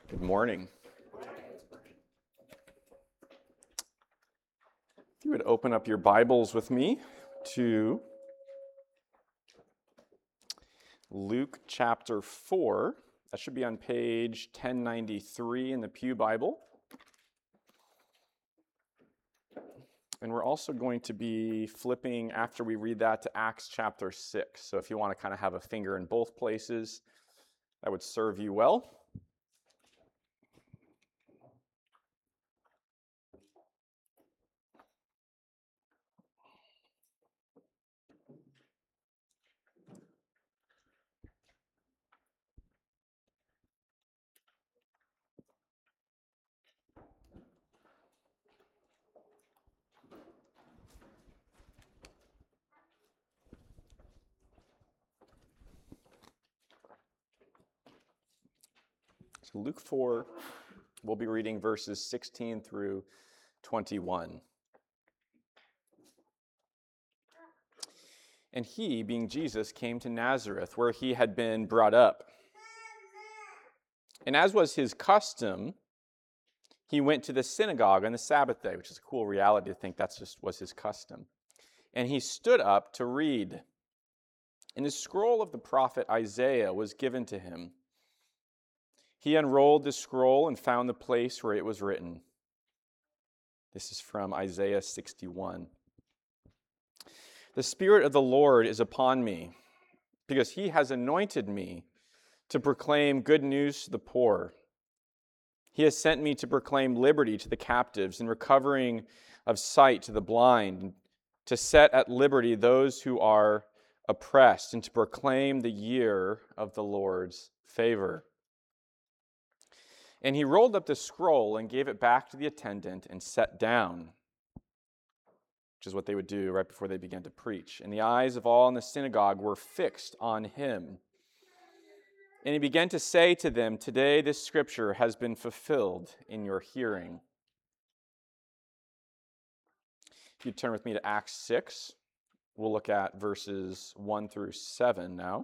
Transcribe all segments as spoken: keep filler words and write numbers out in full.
Good morning. If you would open up your Bibles with me to Luke chapter four. That should be on page ten ninety-three in the Pew Bible. And we're also going to be flipping, after we read that, to Acts chapter six. So if you want to kind of have a finger in both places, that would serve you well. So Luke four, we'll be reading verses sixteen through twenty-one. And he, being Jesus, came to Nazareth, where he had been brought up. And as was his custom, he went to the synagogue on the Sabbath day, which is a cool reality to think that's just was his custom. And he stood up to read. And a scroll of the prophet Isaiah was given to him. He unrolled the scroll and found the place where it was written. This is from Isaiah sixty-one. The Spirit of the Lord is upon me, because he has anointed me to proclaim good news to the poor. He has sent me to proclaim liberty to the captives and recovering of sight to the blind, to set at liberty those who are oppressed, and to proclaim the year of the Lord's favor. And he rolled up the scroll and gave it back to the attendant and sat down, which is what they would do right before they began to preach. And the eyes of all in the synagogue were fixed on him. And he began to say to them, "Today this scripture has been fulfilled in your hearing." If you turn with me to Acts six, we'll look at verses one through seven now.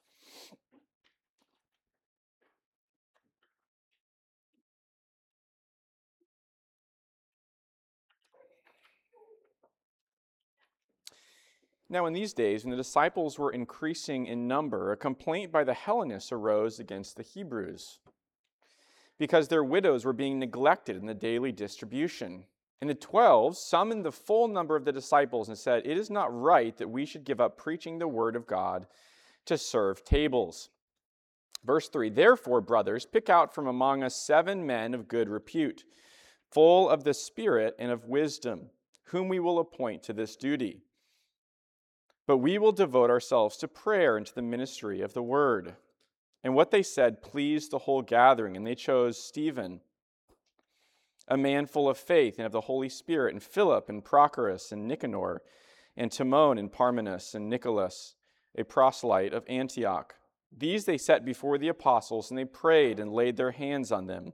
Now in these days, when the disciples were increasing in number, a complaint by the Hellenists arose against the Hebrews, because their widows were being neglected in the daily distribution. And the twelve summoned the full number of the disciples and said, "It is not right that we should give up preaching the word of God to serve tables." Verse three, "Therefore, brothers, pick out from among us seven men of good repute, full of the Spirit and of wisdom, whom we will appoint to this duty. But we will devote ourselves to prayer and to the ministry of the word." And what they said pleased the whole gathering, and they chose Stephen, a man full of faith and of the Holy Spirit, and Philip and Prochorus and Nicanor, and Timon and Parmenas and Nicholas, a proselyte of Antioch. These they set before the apostles, and they prayed and laid their hands on them.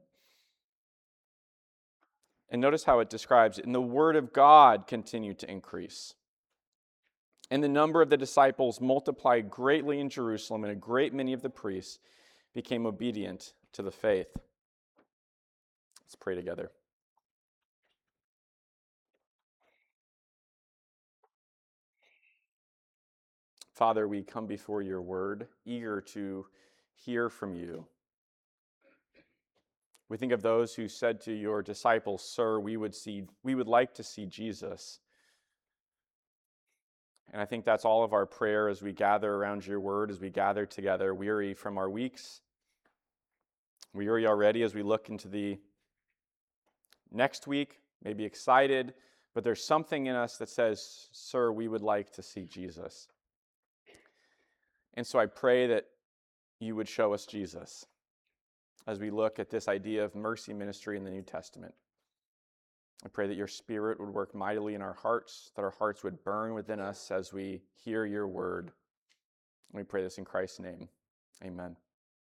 And notice how it describes it. And the word of God continued to increase. And the number of the disciples multiplied greatly in Jerusalem, and a great many of the priests became obedient to the faith. Let's pray together. Father, we come before your word, eager to hear from you. We think of those who said to your disciples, "Sir, we would see, we would like to see Jesus." And I think that's all of our prayer as we gather around your word, as we gather together, weary from our weeks, weary already as we look into the next week, maybe excited, but there's something in us that says, "Sir, we would like to see Jesus." And so I pray that you would show us Jesus as we look at this idea of mercy ministry in the New Testament. I pray that your Spirit would work mightily in our hearts, that our hearts would burn within us as we hear your word. And we pray this in Christ's name. Amen.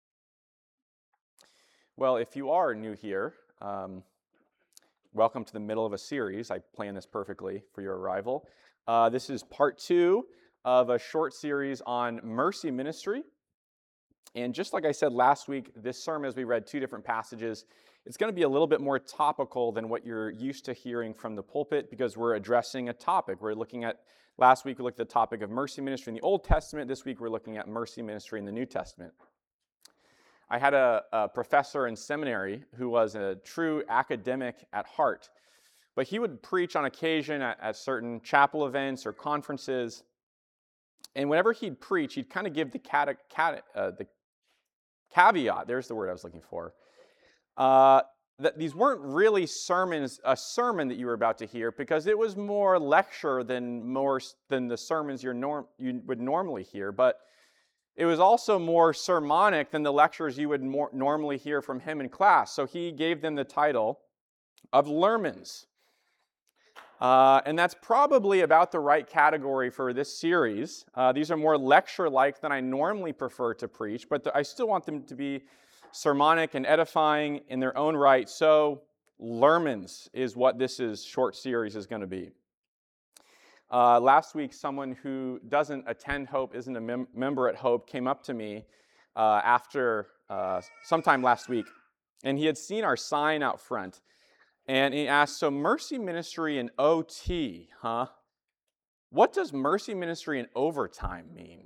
Well, if you are new here, um, welcome to the middle of a series. I planned this perfectly for your arrival. Uh, this is part two of a short series on mercy ministry. And just like I said last week, this sermon, as we read two different passages, it's going to be a little bit more topical than what you're used to hearing from the pulpit because we're addressing a topic. We're looking at, last week we looked at the topic of mercy ministry in the Old Testament. This week we're looking at mercy ministry in the New Testament. I had a, a professor in seminary who was a true academic at heart, but he would preach on occasion at, at certain chapel events or conferences. And whenever he'd preach, he'd kind of give the, cat, cat, uh, the caveat, there's the word I was looking for, uh, that these weren't really sermons, a sermon that you were about to hear, because it was more lecture than more than the sermons you're norm, you would normally hear. But it was also more sermonic than the lectures you would more normally hear from him in class. So he gave them the title of lermons. Uh, and that's probably about the right category for this series. Uh, these are more lecture-like than I normally prefer to preach, but the, I still want them to be sermonic and edifying in their own right. So lermons is what this is, short series is going to be. Uh, last week, someone who doesn't attend Hope, isn't a mem- member at Hope, came up to me uh, after uh, sometime last week, and he had seen our sign out front. And he asked, so mercy ministry in O T, huh? What does mercy ministry in overtime mean?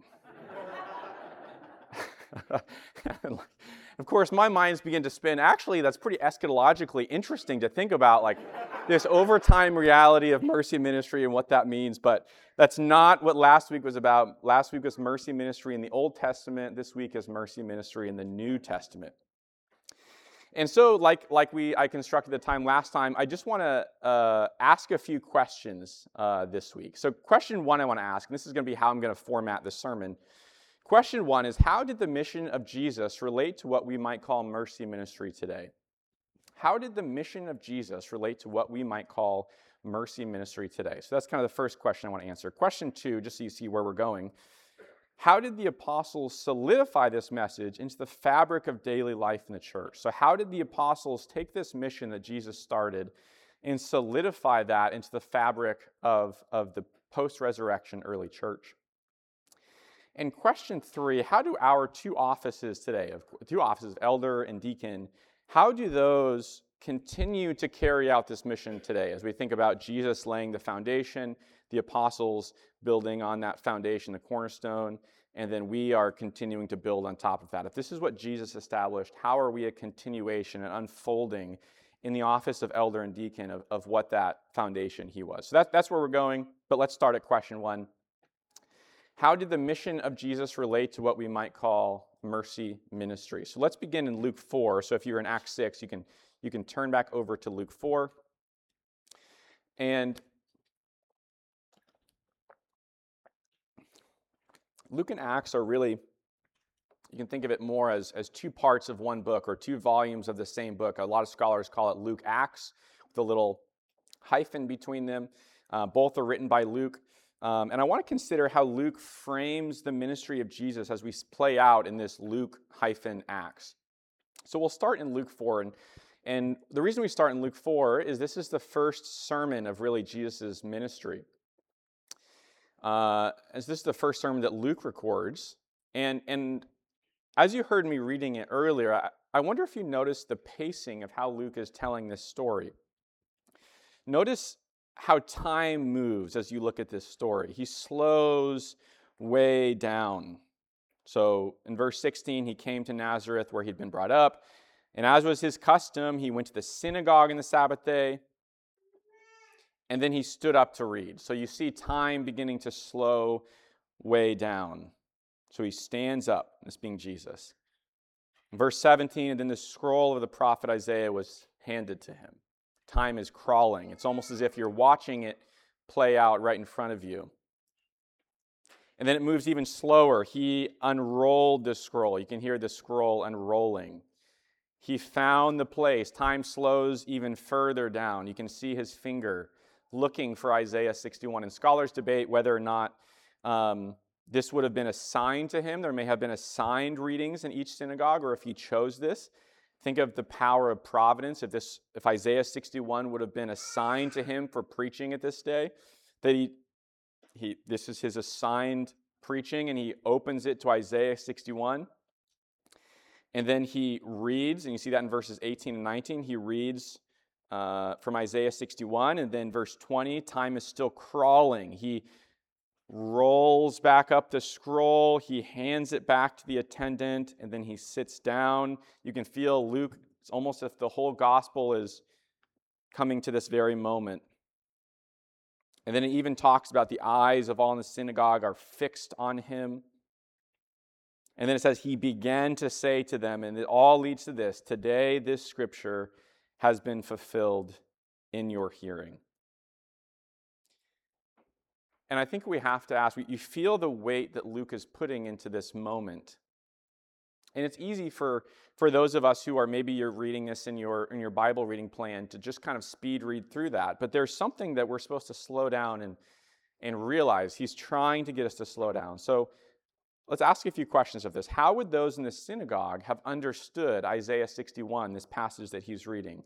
Of course, my mind's begin to spin. Actually, that's pretty eschatologically interesting to think about, like this overtime reality of mercy ministry and what that means. But that's not what last week was about. Last week was mercy ministry in the Old Testament. This week is mercy ministry in the New Testament. And so, like like we I constructed the time last time, I just want to uh, ask a few questions uh, this week. So question one I want to ask, and this is going to be how I'm going to format this sermon. Question one is, how did the mission of Jesus relate to what we might call mercy ministry today? How did the mission of Jesus relate to what we might call mercy ministry today? So that's kind of the first question I want to answer. Question two, just so you see where we're going. How did the apostles solidify this message into the fabric of daily life in the church? So how did the apostles take this mission that Jesus started and solidify that into the fabric of, of the post-resurrection early church? And question three, how do our two offices today, of two offices, elder and deacon, how do those continue to carry out this mission today as we think about Jesus laying the foundation, the apostles building on that foundation, the cornerstone, and then we are continuing to build on top of that? If this is what Jesus established, how are we a continuation and unfolding in the office of elder and deacon of, of what that foundation he was? So that, that's where we're going, but let's start at question one. How did the mission of Jesus relate to what we might call mercy ministry? So let's begin in Luke four. So if you're in Acts six, you can, you can turn back over to Luke four. And Luke and Acts are really, you can think of it more as, as two parts of one book or two volumes of the same book. A lot of scholars call it Luke Acts with a little hyphen between them. Uh, both are written by Luke. Um, and I want to consider how Luke frames the ministry of Jesus as we play out in this Luke hyphen Acts. So we'll start in Luke four. And, and the reason we start in Luke four is this is the first sermon of really Jesus' ministry. Uh, as this is the first sermon that Luke records. And, and as you heard me reading it earlier, I, I wonder if you noticed the pacing of how Luke is telling this story. Notice how time moves as you look at this story. He slows way down. So in verse sixteen, he came to Nazareth where he'd been brought up. And as was his custom, he went to the synagogue on the Sabbath day. And then he stood up to read. So you see time beginning to slow way down. So he stands up, this being Jesus. In verse seventeen, and then the scroll of the prophet Isaiah was handed to him. Time is crawling. It's almost as if you're watching it play out right in front of you. And then it moves even slower. He unrolled the scroll. You can hear the scroll unrolling. He found the place. Time slows even further down. You can see his finger looking for Isaiah sixty-one. And scholars debate whether or not um, this would have been assigned to him. There may have been assigned readings in each synagogue, or if he chose this. Think of the power of providence. If this, if Isaiah sixty-one would have been assigned to him for preaching at this day, that he, he, this is his assigned preaching, and he opens it to Isaiah sixty-one. And then he reads, and you see that in verses eighteen and nineteen, he reads uh, from Isaiah sixty-one, and then verse twenty, time is still crawling. He rolls back up the scroll, he hands it back to the attendant, and then he sits down. You can feel Luke, it's almost as if the whole gospel is coming to this very moment. And then it even talks about the eyes of all in the synagogue are fixed on him. And then it says, he began to say to them, and it all leads to this, today this scripture has been fulfilled in your hearing. And I think we have to ask, you feel the weight that Luke is putting into this moment. And it's easy for, for those of us who are, maybe you're reading this in your, in your Bible reading plan, to just kind of speed read through that. But there's something that we're supposed to slow down and, and realize. He's trying to get us to slow down. So let's ask a few questions of this. How would those in the synagogue have understood Isaiah sixty-one, this passage that he's reading?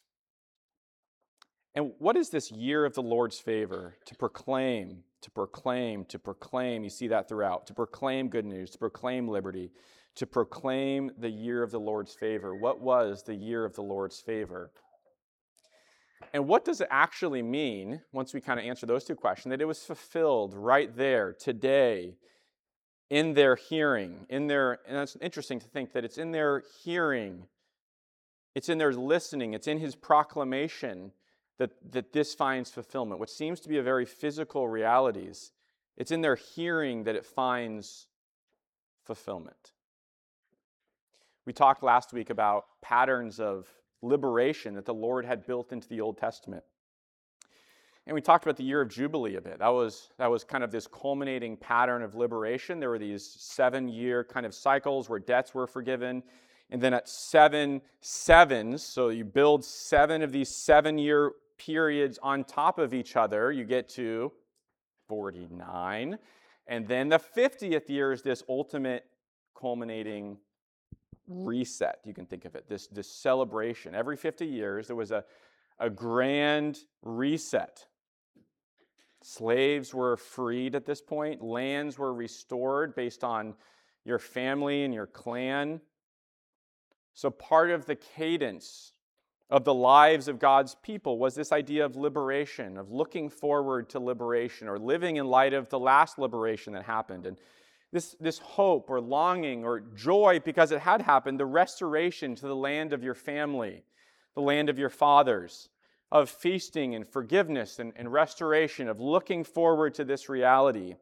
And what is this year of the Lord's favor? To proclaim, to proclaim, to proclaim. You see that throughout. To proclaim good news, to proclaim liberty, to proclaim the year of the Lord's favor. What was the year of the Lord's favor? And what does it actually mean, once we kind of answer those two questions, that it was fulfilled right there, today, in their hearing, in their, and that's interesting to think that it's in their hearing, it's in their listening, it's in his proclamation that, that this finds fulfillment, which seems to be a very physical realities. It's in their hearing that it finds fulfillment. We talked last week about patterns of liberation that the Lord had built into the Old Testament. And we talked about the year of Jubilee a bit. That was, that was kind of this culminating pattern of liberation. There were these seven-year kind of cycles where debts were forgiven. And then at seven sevens, so you build seven of these seven-year periods on top of each other, you get to forty-nine. And then the fiftieth year is this ultimate culminating reset, you can think of it, this, this celebration. Every fifty years, there was a, a grand reset. Slaves were freed at this point. Lands were restored based on your family and your clan. So part of the cadence of the lives of God's people was this idea of liberation, of looking forward to liberation, or living in light of the last liberation that happened. And this, this hope or longing or joy, because it had happened, the restoration to the land of your family, the land of your fathers, of feasting and forgiveness and, and restoration, of looking forward to this reality.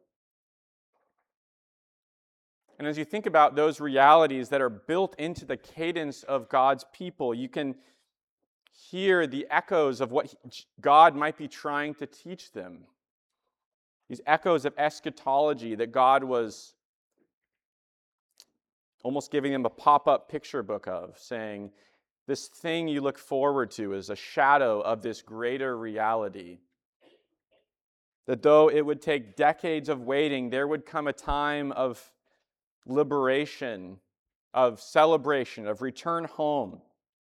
And as you think about those realities that are built into the cadence of God's people, you can hear the echoes of what God might be trying to teach them. These echoes of eschatology that God was almost giving them a pop-up picture book of, saying, this thing you look forward to is a shadow of this greater reality. That though it would take decades of waiting, there would come a time of liberation, of celebration, of return home.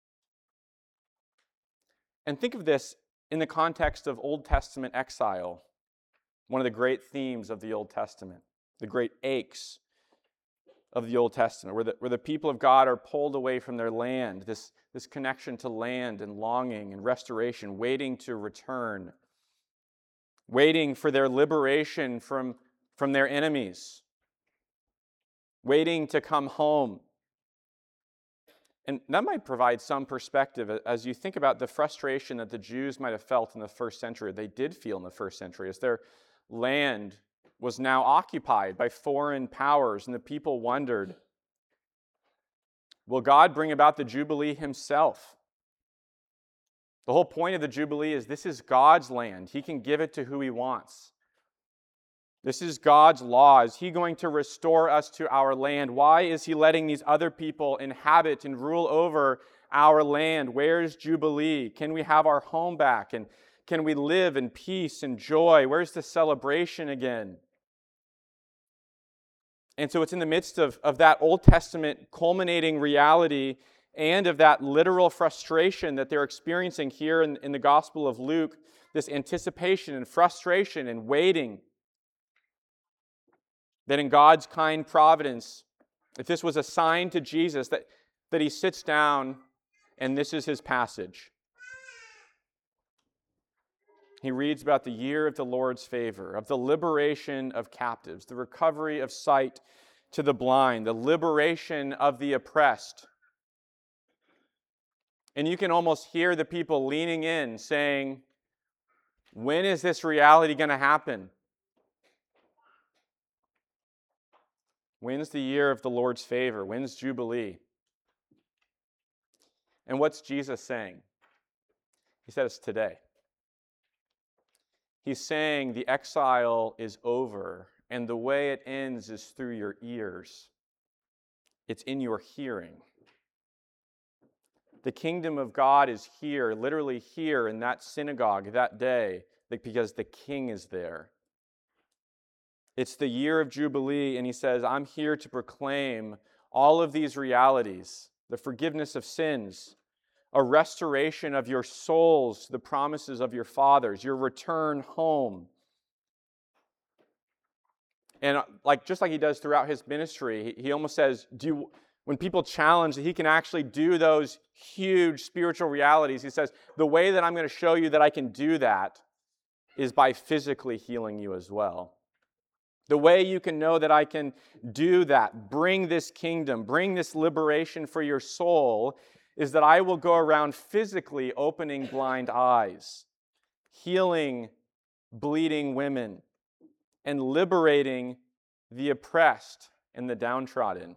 And think of this in the context of Old Testament exile, one of the great themes of the Old Testament, the great aches of the Old Testament, where the, where the people of God are pulled away from their land, this, this connection to land and longing and restoration, waiting to return, waiting for their liberation from, from their enemies, waiting to come home. And that might provide some perspective as you think about the frustration that the Jews might have felt in the first century. They did feel in the first century as their land was now occupied by foreign powers, and the people wondered, will God bring about the Jubilee himself? The whole point of the Jubilee is this is God's land. He can give it to who he wants. This is God's law. Is he going to restore us to our land? Why is he letting these other people inhabit and rule over our land? Where's Jubilee? Can we have our home back? And can we live in peace and joy? Where's the celebration again? And so it's in the midst of, of that Old Testament culminating reality and of that literal frustration that they're experiencing here in, in the Gospel of Luke, this anticipation and frustration and waiting, that in God's kind providence, if this was a sign to Jesus, that that he sits down and this is his passage. He reads about the year of the Lord's favor, of the liberation of captives, the recovery of sight to the blind, the liberation of the oppressed. And you can almost hear the people leaning in saying, when is this reality going to happen? When's the year of the Lord's favor? When's Jubilee? And what's Jesus saying? He said it's today. He's saying the exile is over, and the way it ends is through your ears. It's in your hearing. The kingdom of God is here, literally here in that synagogue that day, because the king is there. It's the year of Jubilee, and he says, I'm here to proclaim all of these realities, the forgiveness of sins, a restoration of your souls, the promises of your fathers, your return home. And like just like he does throughout his ministry, he, he almost says, do you, when people challenge that he can actually do those huge spiritual realities, he says, the way that I'm going to show you that I can do that is by physically healing you as well. The way you can know that I can do that, bring this kingdom, bring this liberation for your soul, is that I will go around physically opening blind eyes, healing bleeding women, and liberating the oppressed and the downtrodden.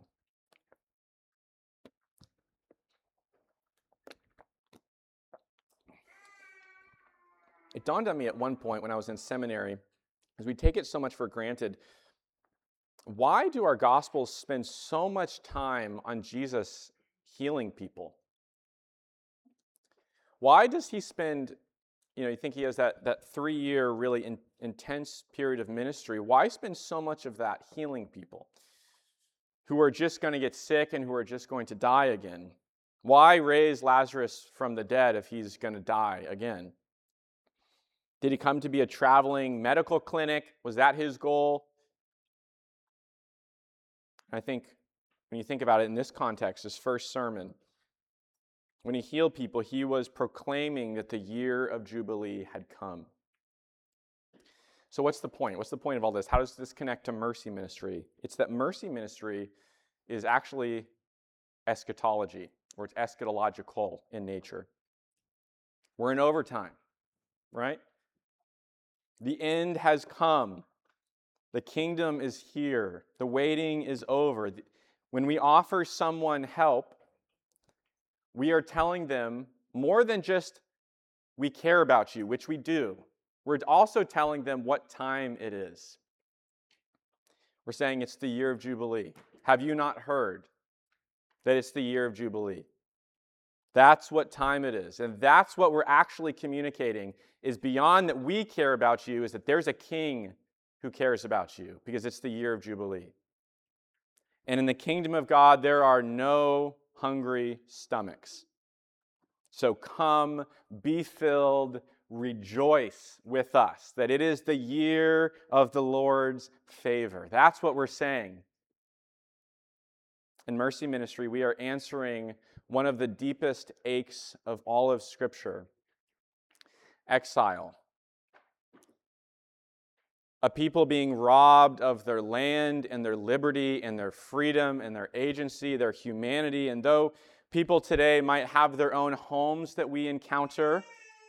It dawned on me at one point when I was in seminary, as we take it so much for granted, why do our Gospels spend so much time on Jesus healing people? Why does he spend, you know, you think he has that, that three-year really in, intense period of ministry. Why spend so much of that healing people who are just going to get sick and who are just going to die again? Why raise Lazarus from the dead if he's going to die again? Did he come to be a traveling medical clinic? Was that his goal? I think when you think about it in this context, his first sermon, when he healed people, he was proclaiming that the year of Jubilee had come. So what's the point? What's the point of all this? How does this connect to mercy ministry? It's that mercy ministry is actually eschatology, or it's eschatological in nature. We're in overtime, right? The end has come. The kingdom is here. The waiting is over. When we offer someone help, we are telling them more than just, we care about you, which we do. We're also telling them what time it is. We're saying it's the year of Jubilee. Have you not heard that it's the year of Jubilee? That's what time it is. And that's what we're actually communicating, is beyond that we care about you, is that there's a king who cares about you, because it's the year of Jubilee. And in the kingdom of God, there are no hungry stomachs. So come, be filled, rejoice with us, that it is the year of the Lord's favor. That's what we're saying. In Mercy Ministry, we are answering one of the deepest aches of all of Scripture: exile. A people being robbed of their land and their liberty and their freedom and their agency, their humanity. And though people today might have their own homes that we encounter,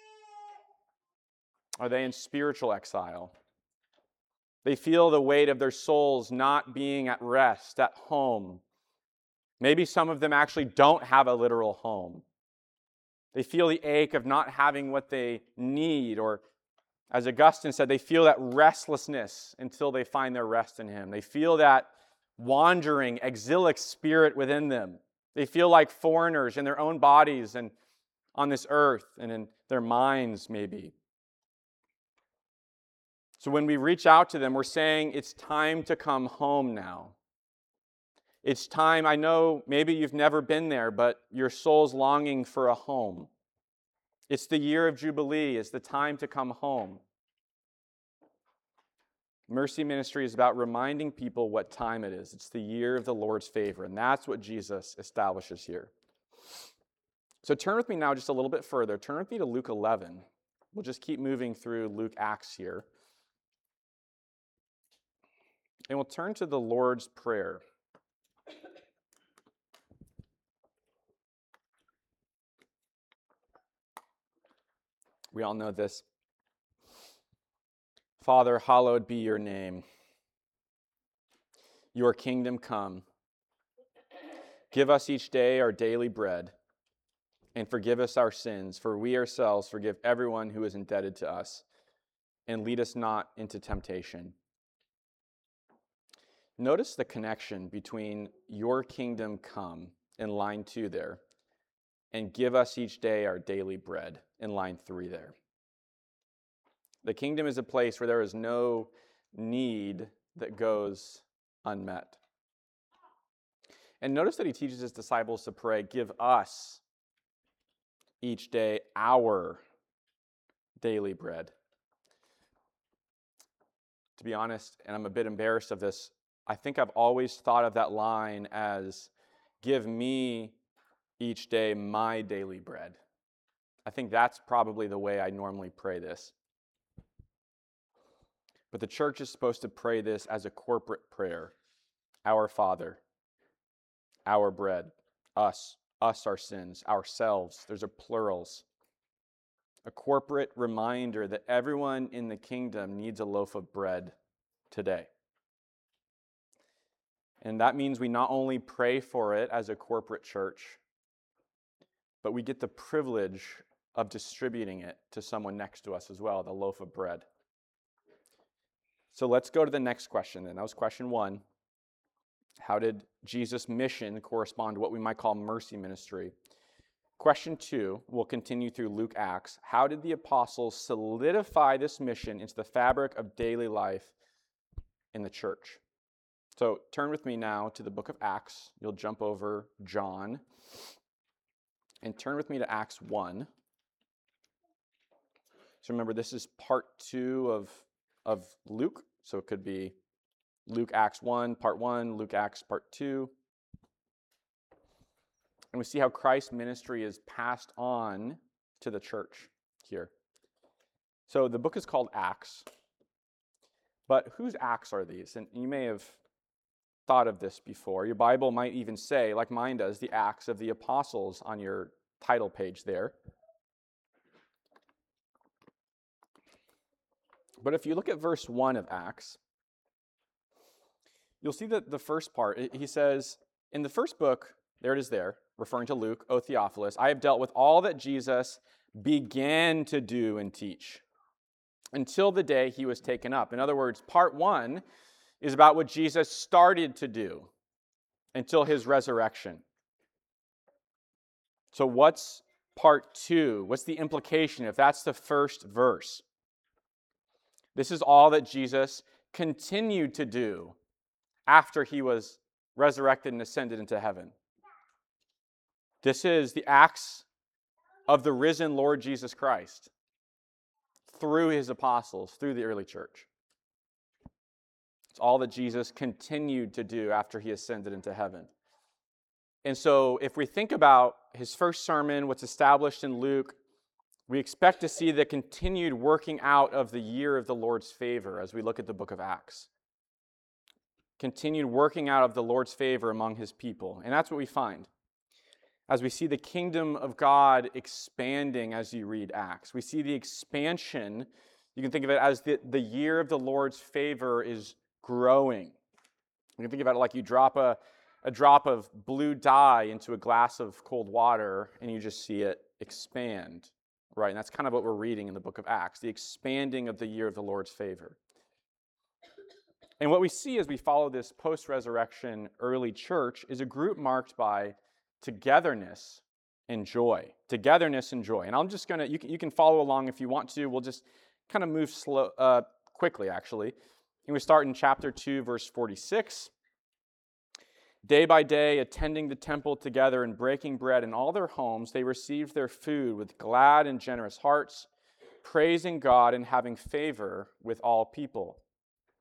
are they in spiritual exile? They feel the weight of their souls not being at rest, at home. Maybe some of them actually don't have a literal home. They feel the ache of not having what they need, or as Augustine said, they feel that restlessness until they find their rest in Him. They feel that wandering, exilic spirit within them. They feel like foreigners in their own bodies and on this earth and in their minds, maybe. So when we reach out to them, we're saying it's time to come home now. It's time, I know maybe you've never been there, but your soul's longing for a home. It's the year of Jubilee. It's the time to come home. Mercy ministry is about reminding people what time it is. It's the year of the Lord's favor, and that's what Jesus establishes here. So turn with me now just a little bit further. Turn with me to Luke eleven. We'll just keep moving through Luke Acts here. And we'll turn to the Lord's Prayer. We all know this. Father, hallowed be your name. Your kingdom come. Give us each day our daily bread, and forgive us our sins, for we ourselves forgive everyone who is indebted to us, and lead us not into temptation. Notice the connection between your kingdom come in line two there, and give us each day our daily bread in line three there. The kingdom is a place where there is no need that goes unmet. And notice that he teaches his disciples to pray, give us each day our daily bread. To be honest, and I'm a bit embarrassed of this, I think I've always thought of that line as, give me each day my daily bread. I think that's probably the way I normally pray this. But the church is supposed to pray this as a corporate prayer. Our Father, our bread, us, us our sins, ourselves. Those are plurals. A corporate reminder that everyone in the kingdom needs a loaf of bread today. And that means we not only pray for it as a corporate church, but we get the privilege of distributing it to someone next to us as well, the loaf of bread. So let's go to the next question then. That was question one. How did Jesus' mission correspond to what we might call mercy ministry? Question two, we'll continue through Luke Acts. How did the apostles solidify this mission into the fabric of daily life in the church? So turn with me now to the book of Acts. You'll jump over John. And turn with me to Acts one. So remember, this is part two of of Luke, so it could be Luke Acts one, part one, Luke Acts part two. And we see how Christ's ministry is passed on to the church here. So the book is called Acts, but whose Acts are these? And you may have thought of this before. Your Bible might even say, like mine does, the Acts of the Apostles on your title page there. But if you look at verse one of Acts, you'll see that the first part, he says, in the first book, there it is there, referring to Luke, O Theophilus, I have dealt with all that Jesus began to do and teach until the day he was taken up. In other words, part one is about what Jesus started to do until his resurrection. So what's part two? What's the implication if that's the first verse? This is all that Jesus continued to do after he was resurrected and ascended into heaven. This is the acts of the risen Lord Jesus Christ through his apostles, through the early church. It's all that Jesus continued to do after he ascended into heaven. And so if we think about his first sermon, what's established in Luke, we expect to see the continued working out of the year of the Lord's favor as we look at the book of Acts. Continued working out of the Lord's favor among his people. And that's what we find as we see the kingdom of God expanding as you read Acts. We see the expansion. You can think of it as the, the year of the Lord's favor is growing. You can think about it like you drop a, a drop of blue dye into a glass of cold water and you just see it expand. Right, and that's kind of what we're reading in the book of Acts, the expanding of the year of the Lord's favor. And what we see as we follow this post-resurrection early church is a group marked by togetherness and joy. Togetherness and joy. And I'm just going to, you can, you can follow along if you want to. We'll just kind of move slow, uh, quickly, actually. And we start in chapter two, verse forty-six. Day by day, attending the temple together and breaking bread in all their homes, they received their food with glad and generous hearts, praising God and having favor with all people.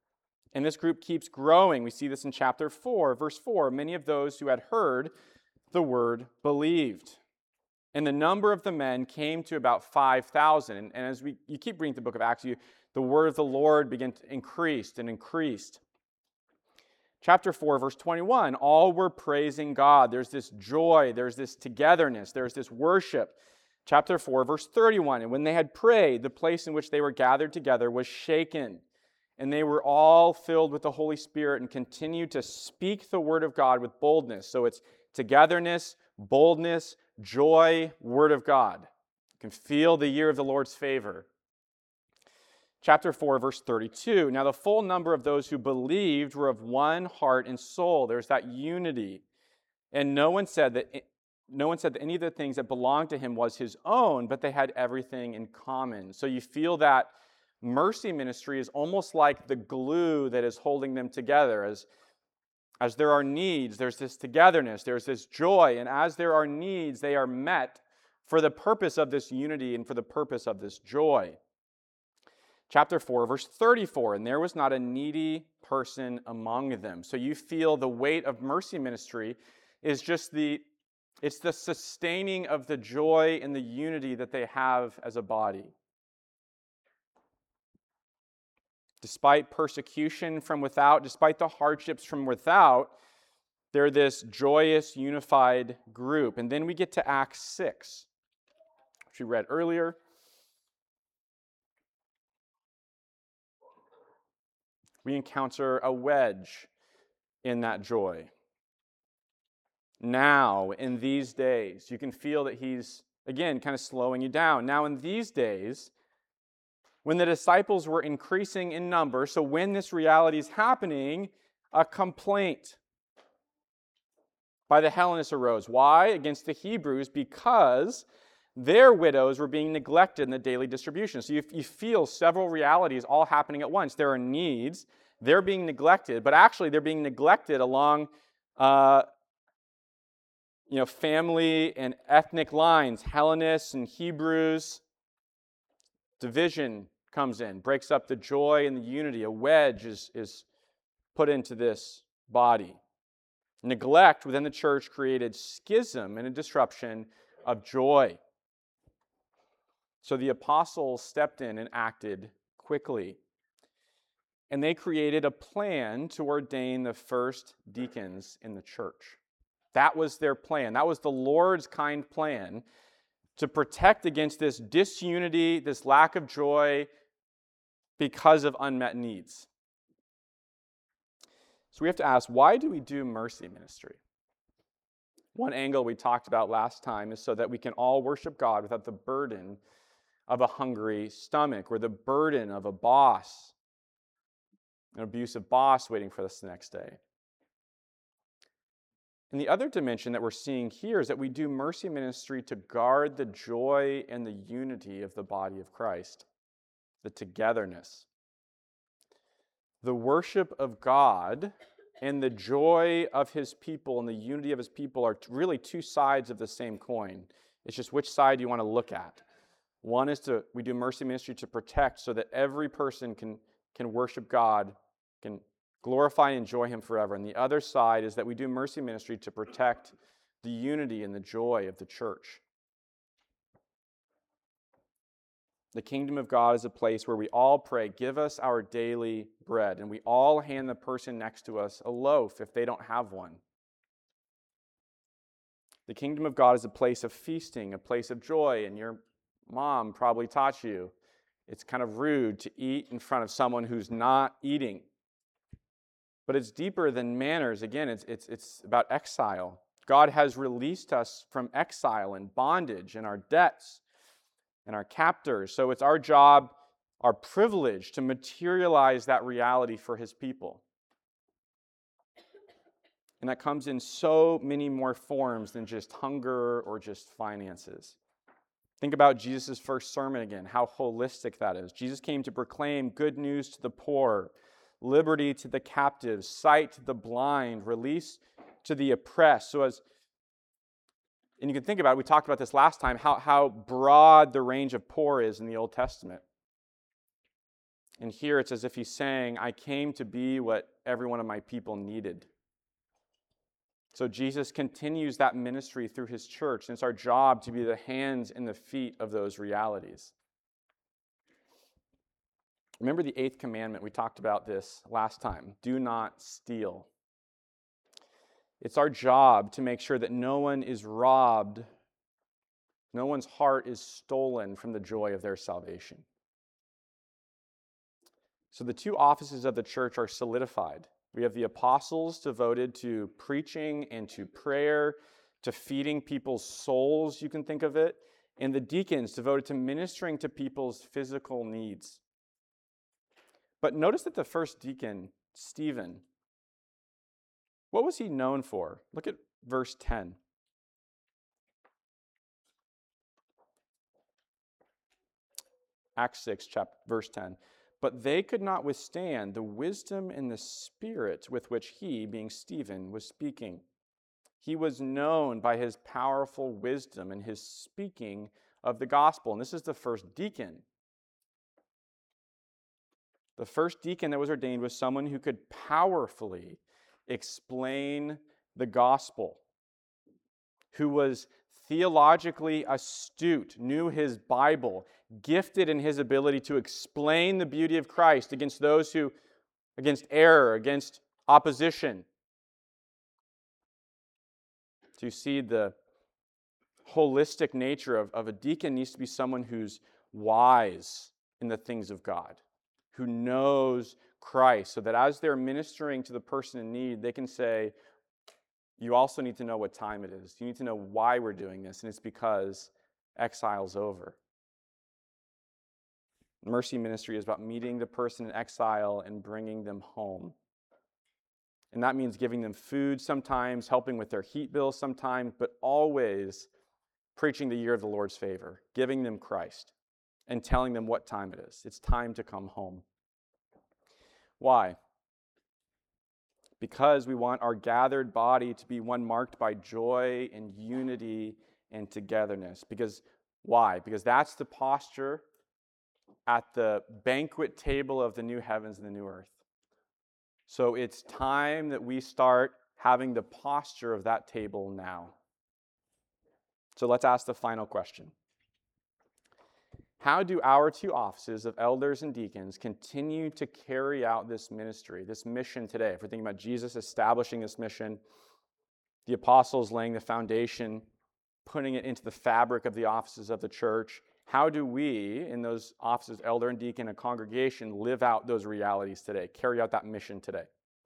And this group keeps growing. We see this in chapter four, verse four. Many of those who had heard the word believed. And the number of the men came to about five thousand. And, and as we you keep reading the book of Acts, you, the word of the Lord began to increase and increased. Chapter four, verse twenty-one, all were praising God. There's this joy, there's this togetherness, there's this worship. Chapter four, verse thirty-one, and when they had prayed, the place in which they were gathered together was shaken, and they were all filled with the Holy Spirit and continued to speak the word of God with boldness. So it's togetherness, boldness, joy, word of God. You can feel the year of the Lord's favor. Chapter four, verse thirty-two. Now the full number of those who believed were of one heart and soul. There's that unity. And no one said that no one said that any of the things that belonged to him was his own, but they had everything in common. So you feel that mercy ministry is almost like the glue that is holding them together. As, as there are needs, there's this togetherness, there's this joy, and as there are needs, they are met for the purpose of this unity and for the purpose of this joy. Chapter four, verse thirty-four, and there was not a needy person among them. So you feel the weight of mercy ministry is just the, it's the sustaining of the joy and the unity that they have as a body. Despite persecution from without, despite the hardships from without, they're this joyous, unified group. And then we get to Acts six, which we read earlier. We encounter a wedge in that joy. Now, in these days, you can feel that he's, again, kind of slowing you down. Now, in these days, when the disciples were increasing in number, so when this reality is happening, a complaint by the Hellenists arose. Why? Against the Hebrews, because their widows were being neglected in the daily distribution. So you, you feel several realities all happening at once. There are needs, they're being neglected, but actually they're being neglected along uh, you know, family and ethnic lines. Hellenists and Hebrews. Division comes in, breaks up the joy and the unity. A wedge is, is put into this body. Neglect within the church created schism and a disruption of joy. So the apostles stepped in and acted quickly. And they created a plan to ordain the first deacons in the church. That was their plan. That was the Lord's kind plan to protect against this disunity, this lack of joy because of unmet needs. So we have to ask, why do we do mercy ministry? One angle we talked about last time is so that we can all worship God without the burden of a hungry stomach or the burden of a boss, an abusive boss waiting for us the next day. And the other dimension that we're seeing here is that we do mercy ministry to guard the joy and the unity of the body of Christ, the togetherness. The worship of God and the joy of his people and the unity of his people are really two sides of the same coin. It's just which side you want to look at. One is to, we do mercy ministry to protect so that every person can, can worship God, can glorify and enjoy him forever. And the other side is that we do mercy ministry to protect the unity and the joy of the church. The kingdom of God is a place where we all pray, give us our daily bread. And we all hand the person next to us a loaf if they don't have one. The kingdom of God is a place of feasting, a place of joy. And your mom probably taught you it's kind of rude to eat in front of someone who's not eating. But it's deeper than manners. Again, it's, it's, it's about exile. God has released us from exile and bondage and our debts and our captors. So it's our job, our privilege to materialize that reality for his people. And that comes in so many more forms than just hunger or just finances. Think about Jesus' first sermon again, how holistic that is. Jesus came to proclaim good news to the poor, liberty to the captives, sight to the blind, release to the oppressed. So as, and you can think about it, we talked about this last time, how, how broad the range of poor is in the Old Testament. And here it's as if he's saying, I came to be what every one of my people needed. So Jesus continues that ministry through his church, and it's our job to be the hands and the feet of those realities. Remember the eighth commandment? We talked about this last time. Do not steal. It's our job to make sure that no one is robbed, no one's heart is stolen from the joy of their salvation. So the two offices of the church are solidified. We have the apostles devoted to preaching and to prayer, to feeding people's souls, you can think of it, and the deacons devoted to ministering to people's physical needs. But notice that the first deacon, Stephen, what was he known for? Look at verse ten. Acts six, chapter, verse ten. But they could not withstand the wisdom and the spirit with which he, being Stephen, was speaking. He was known by his powerful wisdom and his speaking of the gospel. And this is the first deacon. The first deacon that was ordained was someone who could powerfully explain the gospel, who was theologically astute, knew his Bible, gifted in his ability to explain the beauty of Christ against those who, against error, against opposition. To see the holistic nature of, of a deacon needs to be someone who's wise in the things of God, who knows Christ, so that as they're ministering to the person in need, they can say, you also need to know what time it is. You need to know why we're doing this, and it's because exile's over. Mercy ministry is about meeting the person in exile and bringing them home. And that means giving them food sometimes, helping with their heat bills sometimes, but always preaching the year of the Lord's favor, giving them Christ, and telling them what time it is. It's time to come home. Why? Because we want our gathered body to be one marked by joy and unity and togetherness. Because why? Because that's the posture at the banquet table of the new heavens and the new earth. So it's time that we start having the posture of that table now. So let's ask the final question. How do our two offices of elders and deacons continue to carry out this ministry, this mission today? If we're thinking about Jesus establishing this mission, the apostles laying the foundation, putting it into the fabric of the offices of the church, how do we, in those offices, elder and deacon, a congregation, live out those realities today, carry out that mission today?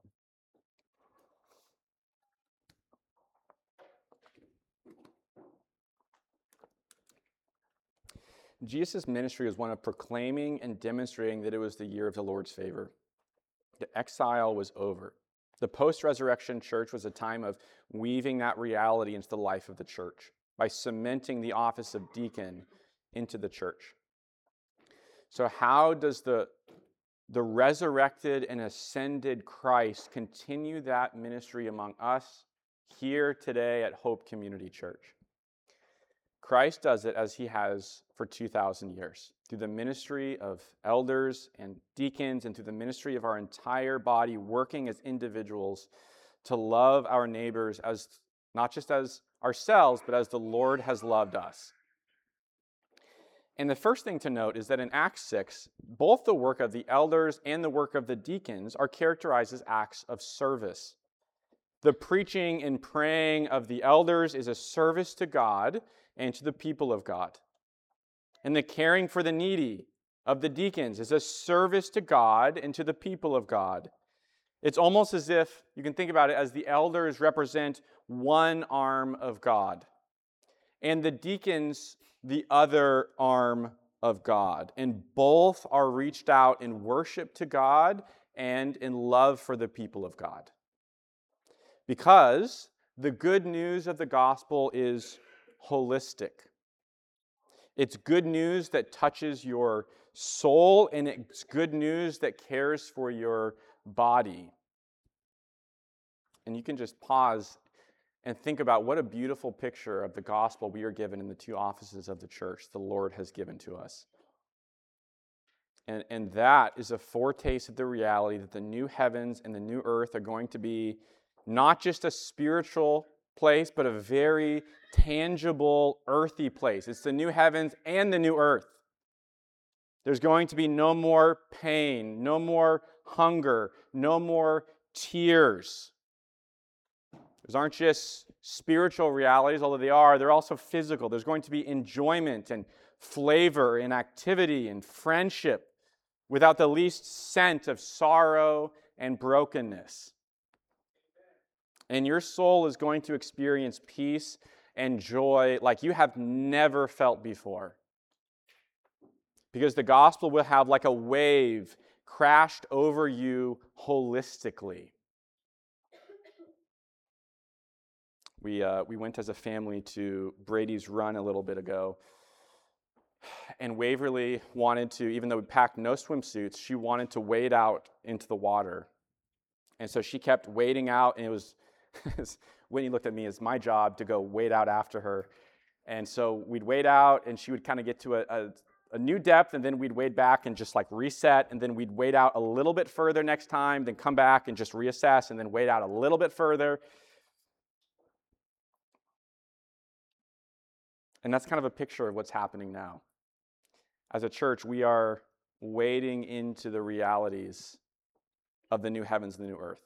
Jesus' ministry was one of proclaiming and demonstrating that it was the year of the Lord's favor. The exile was over. The post-resurrection church was a time of weaving that reality into the life of the church by cementing the office of deacon into the church. So how does the, the resurrected and ascended Christ continue that ministry among us here today at Hope Community Church? Christ does it as he has for two thousand years, through the ministry of elders and deacons and through the ministry of our entire body working as individuals to love our neighbors as not just as ourselves, but as the Lord has loved us. And the first thing to note is that in Acts six, both the work of the elders and the work of the deacons are characterized as acts of service. The preaching and praying of the elders is a service to God and to the people of God. And the caring for the needy of the deacons is a service to God and to the people of God. It's almost as if, you can think about it as the elders represent one arm of God, and the deacons the other arm of God. And both are reached out in worship to God and in love for the people of God. Because the good news of the gospel is holistic. It's good news that touches your soul, and it's good news that cares for your body. And you can just pause and think about what a beautiful picture of the gospel we are given in the two offices of the church the Lord has given to us. And, and that is a foretaste of the reality that the new heavens and the new earth are going to be not just a spiritual place, but a very tangible, earthy place. It's the new heavens and the new earth. There's going to be no more pain, no more hunger, no more tears. Those aren't just spiritual realities, although they are, they're also physical. There's going to be enjoyment and flavor and activity and friendship without the least scent of sorrow and brokenness. And your soul is going to experience peace and joy like you have never felt before. Because the gospel will have like a wave crashed over you holistically. We, uh, we went as a family to Brady's Run a little bit ago. And Waverly wanted to, even though we packed no swimsuits, she wanted to wade out into the water. And so she kept wading out, and it was, Whitney looked at me as my job to go wade out after her. And so we'd wade out, and she would kind of get to a, a, a new depth, and then we'd wade back and just like reset, and then we'd wade out a little bit further next time, then come back and just reassess, and then wade out a little bit further. And that's kind of a picture of what's happening now. As a church, we are wading into the realities of the new heavens and the new earth.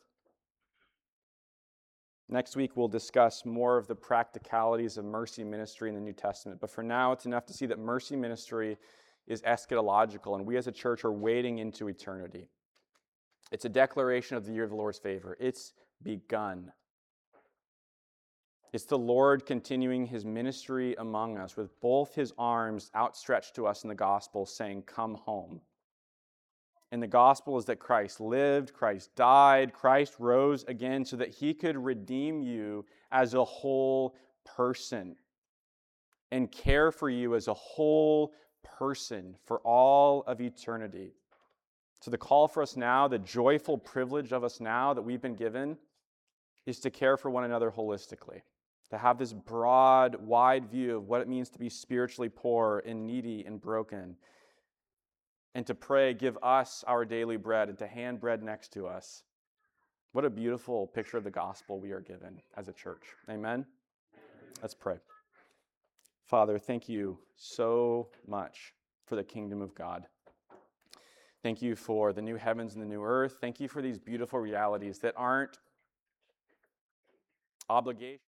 Next week, we'll discuss more of the practicalities of mercy ministry in the New Testament. But for now, it's enough to see that mercy ministry is eschatological, and we as a church are wading into eternity. It's a declaration of the year of the Lord's favor. It's begun. It's the Lord continuing his ministry among us with both his arms outstretched to us in the gospel, saying, "Come home." And the gospel is that Christ lived, Christ died, Christ rose again so that he could redeem you as a whole person and care for you as a whole person for all of eternity. So the call for us now, the joyful privilege of us now that we've been given, is to care for one another holistically, to have this broad, wide view of what it means to be spiritually poor and needy and broken, and to pray, "Give us our daily bread," and to hand bread next to us. What a beautiful picture of the gospel we are given as a church. Amen? Let's pray. Father, thank you so much for the kingdom of God. Thank you for the new heavens and the new earth. Thank you for these beautiful realities that aren't obligations.